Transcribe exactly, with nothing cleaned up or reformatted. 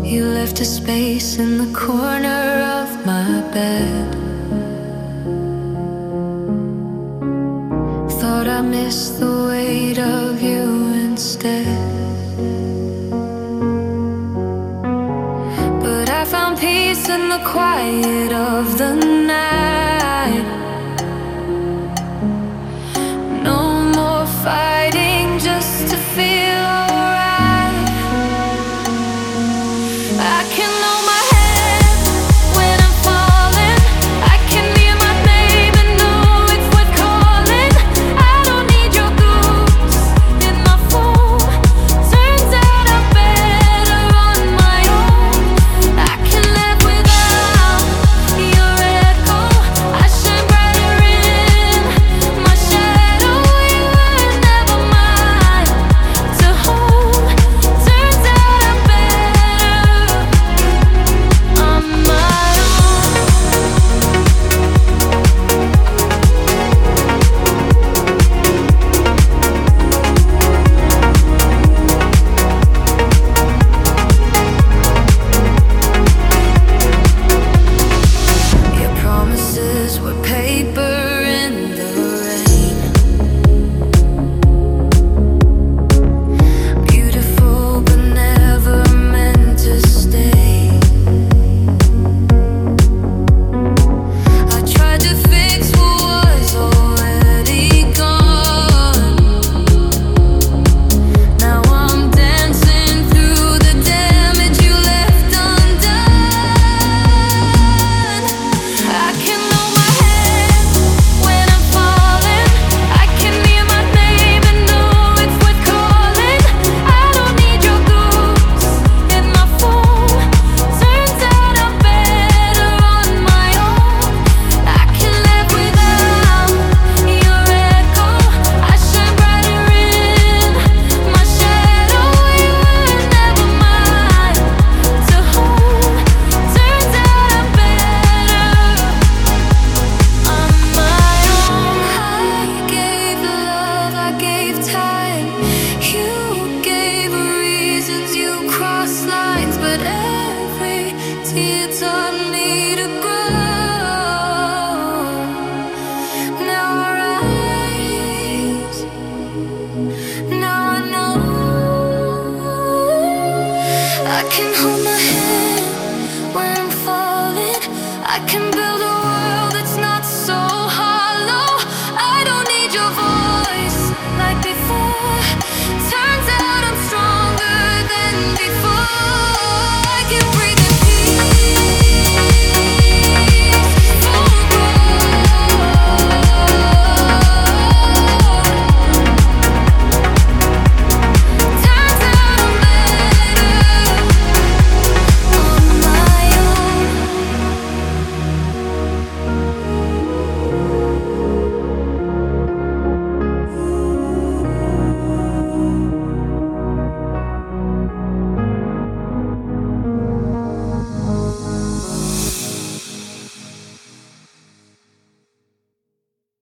You left a space in the corner of my bed. Thought I missed the weight of you instead. But I found peace in the quiet of the night. No more fighting just to feel alright. I can hold my head when I'm falling. I can hear my name and know it's worth calling. I don't need your goose in my phone. Turns out I'm better on my own. I can live without your echo. I shine brighter in my shadow. You were never mine to hold. Turns out I'm better on my own. Your promises were paper in the rain. Beautiful but never meant to stay. I tried to fix what was already gone. Now I'm dancing through the damage you left undone. I can hold my head when I'm falling. I can hear my name and know it's worth calling. I don't need your goose in my phone. Turns out I'm better on my own. I can live without your echo. I shine brighter in my shadow. You were never mine to hold. Turns out I'm better on my own. I gave love, I gave time. You gave reasons, you crossed lines, but every tear taught me to grow. Now I rise, now I know. I can hold my head when I'm falling. I can build